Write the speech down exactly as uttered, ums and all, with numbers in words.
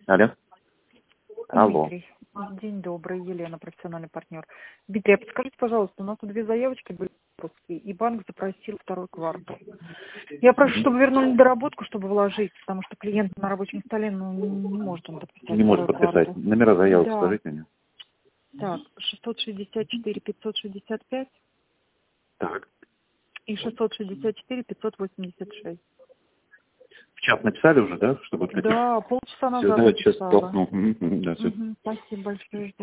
Алло. Алло. Дмитрий, день добрый, Елена, профессиональный партнер. Дмитрий, а подскажите, пожалуйста, у нас тут две заявочки были русские, и банк запросил второй квартал. Я прошу, чтобы вернули доработку, чтобы вложить, потому что клиент на рабочем столе, ну, не может он подписать. Не может подписать. Квартал. Номера заявок Да. скажите мне. Так, шестьсот шестьдесят четыре пятьсот шестьдесят пять Так. и шестьсот шестьдесят четыре пятьсот восемьдесят шесть. В чат написали уже, да, чтобы ответить? Да, полчаса Все, назад давайте сейчас написала. толкну. Мгм, да, всё. Угу, спасибо большое.